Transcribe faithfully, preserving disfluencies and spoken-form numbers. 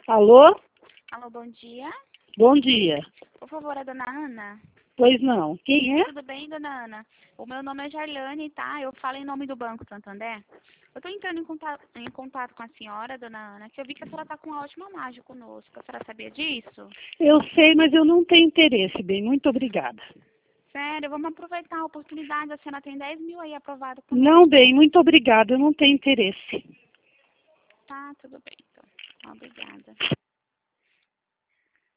Alô? Alô, bom dia. Bom dia. Por favor, a dona Ana? Pois não. Quem é? Tudo bem, dona Ana? O meu nome é Jarlane, tá? Eu falo em nome do Banco Santander. Eu tô entrando em contato, em contato com a senhora, dona Ana, que eu vi que a senhora tá com uma ótima margem conosco. A senhora sabia disso? Eu sei, mas eu não tenho interesse, bem. Muito obrigada. Sério, vamos aproveitar a oportunidade. A senhora tem dez mil aí aprovado conosco. Não, bem. Muito obrigada. Eu não tenho interesse. Tá, tudo bem, então. Obrigada.